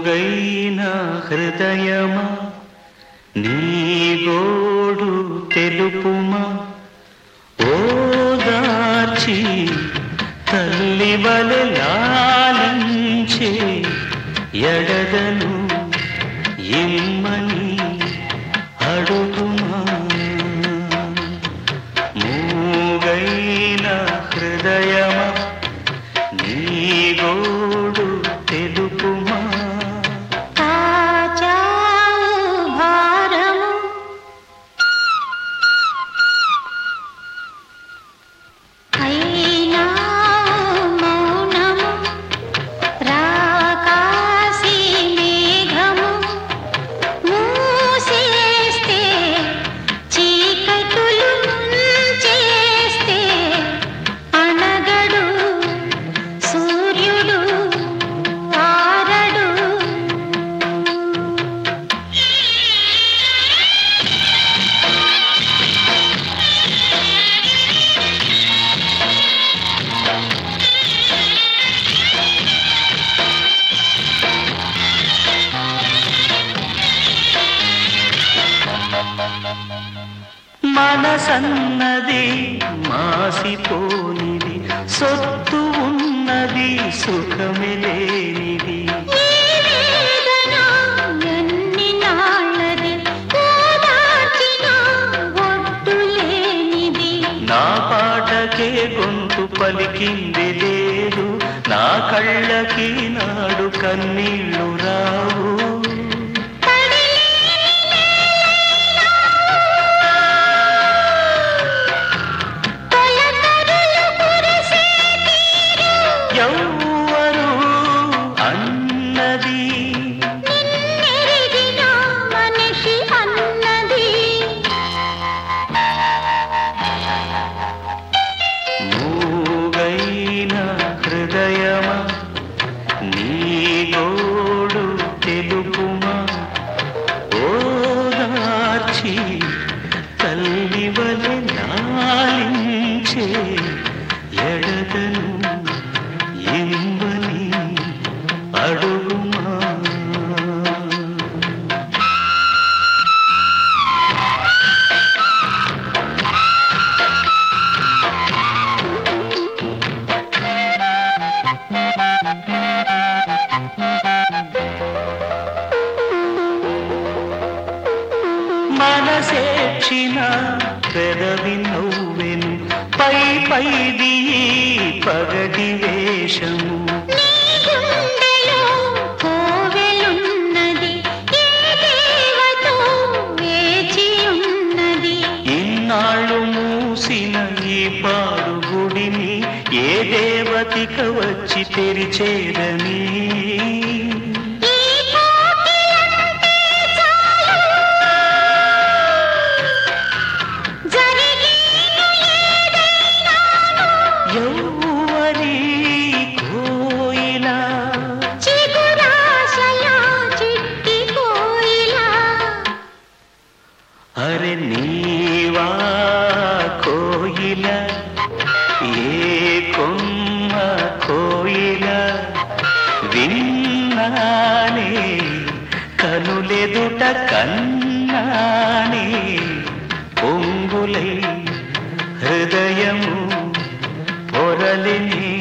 మూగైన హృదయమా నీ గోడు తెలుపుమా ఓదార్చి తల్లి వలె లాలించే ఎడదను ఇమ్మని అడుగుమా మూగైన హృదయమా నీ గోడు తెలుపుమా మనసన్నది మాసిపోనిది సొత్తు ఉన్నది సుఖమే లేనిది నా పాటకే గొంతు పలికింది లేదు నా కళ్ళకి నాడు కన్నీళ్ళు రావు ఎవ్వరు అన్నది మనిషి అన్నది మూగైన హృదయమా నీ గోడు తెలుపుమా ఓదార్చి తల్లి వలె లాలించే ఎడదను ఇమ్మని అడుగుమా మనసేక్షిన పెదవి నవ్వెను పై పైది పగటి వేషము ఇన్నాళ్ళు మూసిన ఈ పాడు గుడిని ఏ దేవతిక వచ్చి తెరిచేదని ఎవ్వరి కోయిలా అరె నీవా కోయిల ఏ కొమ్మ కోయిల విన్నానే కనులెదుట కన్నానే పొంగులై హృదయము పొరలిని